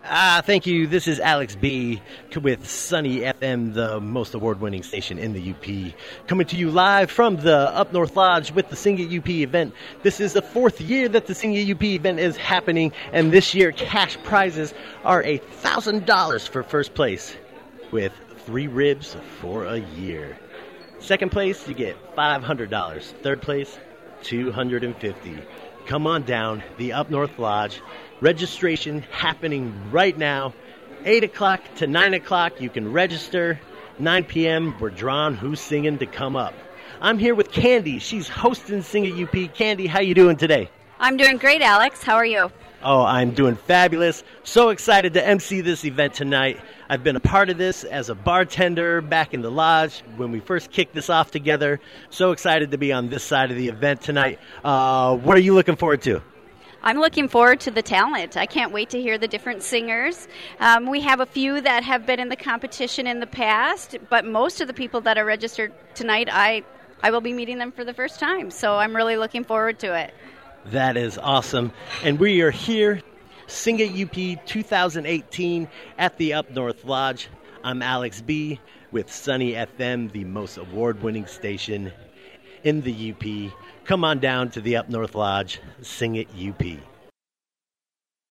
Thank you. This is Alex B. with Sunny FM, the most award-winning station in the UP. Coming to you live from the Up North Lodge with the Sing It UP event. This is the fourth year that the Sing It UP event is happening, and this year cash prizes are $1,000 for first place with 3 ribs for a year. Second place, you get $500. Third place, $250. Come on down, the Up North Lodge. Registration happening right now, 8 o'clock to 9 o'clock. You can register. 9 p.m., we're drawing who's singing to come up. I'm here with Candy. She's hosting Sing It UP. Candy, how you doing today? I'm doing great, Alex. How are you? Oh, I'm doing fabulous. So excited to MC this event tonight. I've been a part of this as a bartender back in the lodge when we first kicked this off together. So excited to be on this side of the event tonight. What are you looking forward to? I'm looking forward to the talent. I can't wait to hear the different singers. We have a few that have been in the competition in the past, but most of the people that are registered tonight, I will be meeting them for the first time. So I'm really looking forward to it. That is awesome. And we are here, Sing It UP 2018 at the Up North Lodge. I'm Alex B. with Sunny FM, the most award-winning station in the UP. Come on down to the Up North Lodge, Sing It UP.